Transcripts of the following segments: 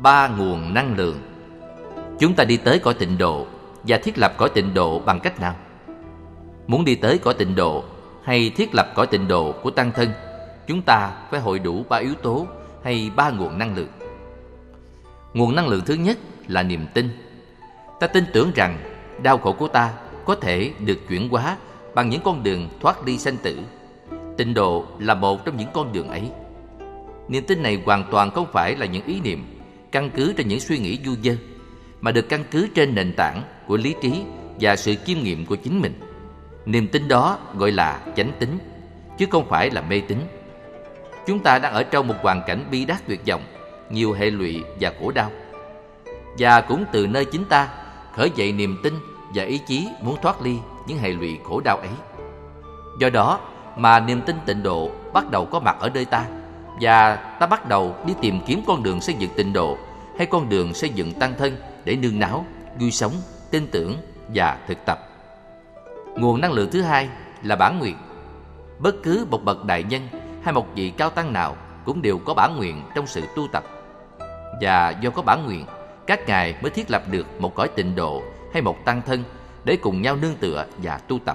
Ba nguồn năng lượng. Chúng ta đi tới cõi tịnh độ và thiết lập cõi tịnh độ bằng cách nào? Muốn đi tới cõi tịnh độ hay thiết lập cõi tịnh độ của tăng thân, chúng ta phải hội đủ ba yếu tố hay ba nguồn năng lượng. Nguồn năng lượng thứ nhất là niềm tin. Ta tin tưởng rằng đau khổ của ta có thể được chuyển hóa bằng những con đường thoát ly sanh tử. Tịnh độ là một trong những con đường ấy. Niềm tin này hoàn toàn không phải là những ý niệm căn cứ trên những suy nghĩ du dơ, mà được căn cứ trên nền tảng của lý trí và sự chiêm nghiệm của chính mình. Niềm tin đó gọi là chánh tín, chứ không phải là mê tín. Chúng ta đang ở trong một hoàn cảnh bi đát tuyệt vọng, nhiều hệ lụy và khổ đau. Và cũng từ nơi chính ta khởi dậy niềm tin và ý chí muốn thoát ly những hệ lụy khổ đau ấy. Do đó mà niềm tin tịnh độ bắt đầu có mặt ở nơi ta, và ta bắt đầu đi tìm kiếm con đường xây dựng tịnh độ hay con đường xây dựng tăng thân để nương náu, vui sống, tin tưởng và thực tập. Nguồn năng lượng thứ hai là bản nguyện. Bất cứ một bậc đại nhân hay một vị cao tăng nào cũng đều có bản nguyện trong sự tu tập. Và do có bản nguyện, các ngài mới thiết lập được một cõi tịnh độ hay một tăng thân để cùng nhau nương tựa và tu tập.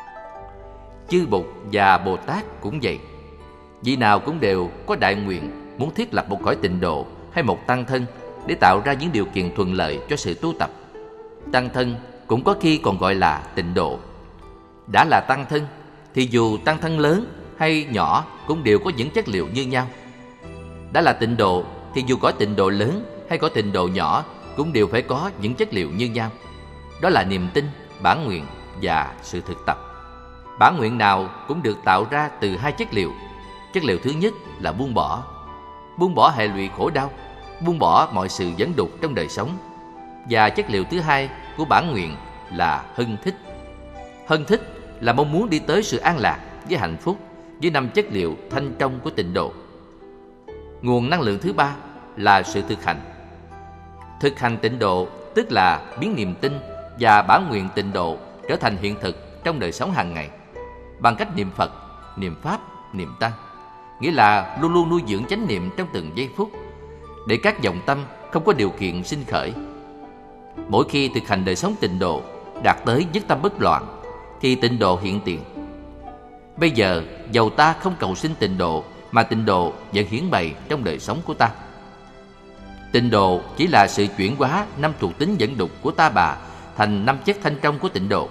Chư Bụt và Bồ Tát cũng vậy. Vị nào cũng đều có đại nguyện muốn thiết lập một cõi tịnh độ hay một tăng thân để tạo ra những điều kiện thuận lợi cho sự tu tập. Tăng thân cũng có khi còn gọi là tịnh độ. Đã là tăng thân thì dù tăng thân lớn hay nhỏ cũng đều có những chất liệu như nhau. Đã là tịnh độ thì dù cõi tịnh độ lớn hay cõi tịnh độ nhỏ cũng đều phải có những chất liệu như nhau. Đó là niềm tin, bản nguyện và sự thực tập. Bản nguyện nào cũng được tạo ra từ hai chất liệu. Chất liệu thứ nhất là buông bỏ hệ lụy khổ đau, buông bỏ mọi sự dẫn đục trong đời sống. Và chất liệu thứ hai của bản nguyện là hân thích. Hân thích là mong muốn đi tới sự an lạc với hạnh phúc với năm chất liệu thanh trong của tịnh độ. Nguồn năng lượng thứ ba là sự thực hành. Thực hành tịnh độ tức là biến niềm tin và bản nguyện tịnh độ trở thành hiện thực trong đời sống hàng ngày bằng cách niệm Phật, niệm Pháp, niệm Tăng. Nghĩa là luôn luôn nuôi dưỡng chánh niệm trong từng giây phút để các vọng tâm không có điều kiện sinh khởi. Mỗi khi thực hành đời sống tịnh độ đạt tới nhất tâm bất loạn thì tịnh độ hiện tiền. Bây giờ dầu ta không cầu xin tịnh độ mà tịnh độ vẫn hiển bày trong đời sống của ta. Tịnh độ chỉ là sự chuyển hóa năm thuộc tính dẫn đục của ta bà thành năm chất thanh trong của tịnh độ.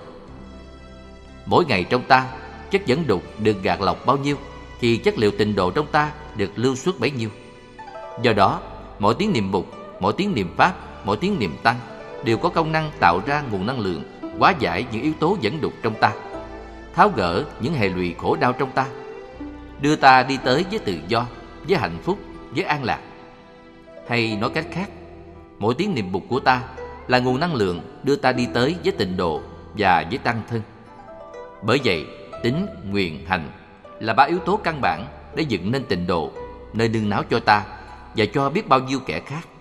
Mỗi ngày trong ta, chất dẫn đục được gạt lọc bao nhiêu thì chất liệu tịnh độ trong ta được lưu xuất bấy nhiêu. Do đó, mỗi tiếng niệm Bụt, mỗi tiếng niệm Pháp, mỗi tiếng niệm Tăng đều có công năng tạo ra nguồn năng lượng hóa giải những yếu tố dẫn đục trong ta, tháo gỡ những hệ lụy khổ đau trong ta, đưa ta đi tới với tự do, với hạnh phúc, với an lạc. Hay nói cách khác, mỗi tiếng niệm Bụt của ta là nguồn năng lượng đưa ta đi tới với tịnh độ và với tăng thân. Bởi vậy, tín, nguyện, hành là ba yếu tố căn bản để dựng nên tịnh độ, nơi nương náu cho ta và cho biết bao nhiêu kẻ khác.